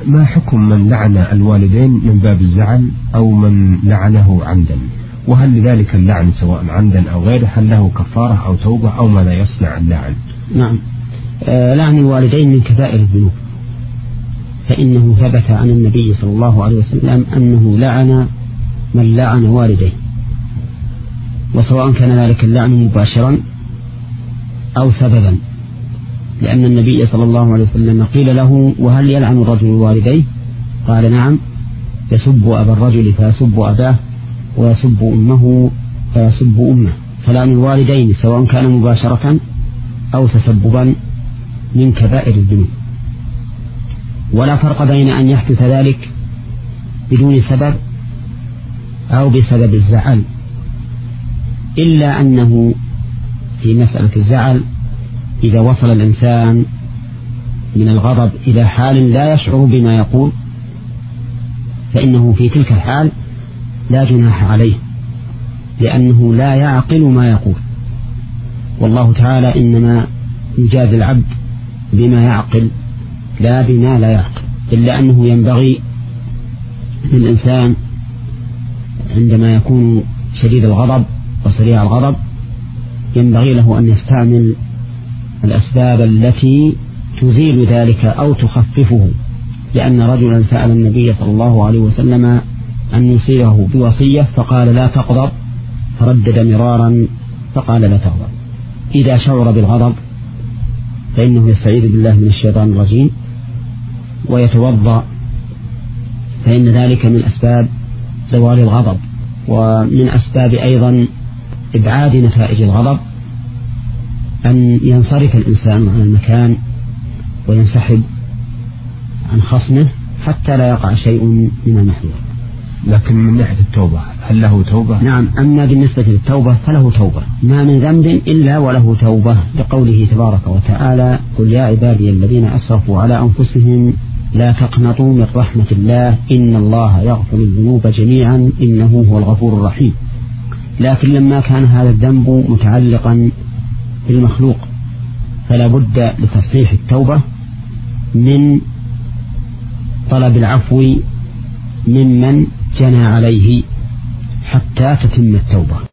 ما حكم من لعن الوالدين من باب الزعل أو من لعنه عمدا؟ وهل لذلك اللعن سواء عمدا أو غيره هل له كفارة أو توبة أو ماذا يصنع اللاعن؟ نعم، لعن الوالدين من كبائر الذنوب، فإنه ثبت عن النبي صلى الله عليه وسلم أنه لعن من لعن والديه، وسواء كان ذلك اللعن مباشرا أو سببا، لأن النبي صلى الله عليه وسلم قيل له: وهل يلعن الرجل والديه؟ قال: نعم، يسب أبا الرجل فيسب أباه، ويسب أمه فيسب أمه. فلعن الوالدين سواء كان مباشرة أو تسببا من كبائر الذنوب، ولا فرق بين أن يحدث ذلك بدون سبب أو بسبب الزعل، إلا أنه في مسألة الزعل إذا وصل الإنسان من الغضب إلى حال لا يشعر بما يقول فإنه في تلك الحال لا جناح عليه، لأنه لا يعقل ما يقول، والله تعالى إنما يجازي العبد بما يعقل لا بما لا يعقل. إلا أنه ينبغي للإنسان عندما يكون شديد الغضب وسريع الغضب ينبغي له أن يستعمل الأسباب التي تزيل ذلك أو تخففه، لأن رجلا سأل النبي صلى الله عليه وسلم أن يوصيه بوصية فقال: لا تغضب، فردد مرارا فقال: لا تغضب. إذا شعر بالغضب فإنه يستعيذ بالله من الشيطان الرجيم ويتوضأ، فإن ذلك من أسباب زوال الغضب، ومن أسباب أيضا إبعاد نتائج الغضب أن ينصرف الإنسان عن المكان وينسحب عن خصمه حتى لا يقع شيء من المحذور. لكن من ناحية التوبة هل له توبة؟ نعم، أما بالنسبة للتوبة فله توبة، ما من ذنب إلا وله توبة، لقوله تبارك وتعالى: قل يا عبادي الذين أسرفوا على أنفسهم لا تقنطوا من رحمة الله إن الله يغفر الذنوب جميعا إنه هو الغفور الرحيم. لكن لما كان هذا الذنب متعلقا بالمخلوق فلا بد لتصحيح التوبة من طلب العفو ممن جنى عليه حتى تتم التوبة.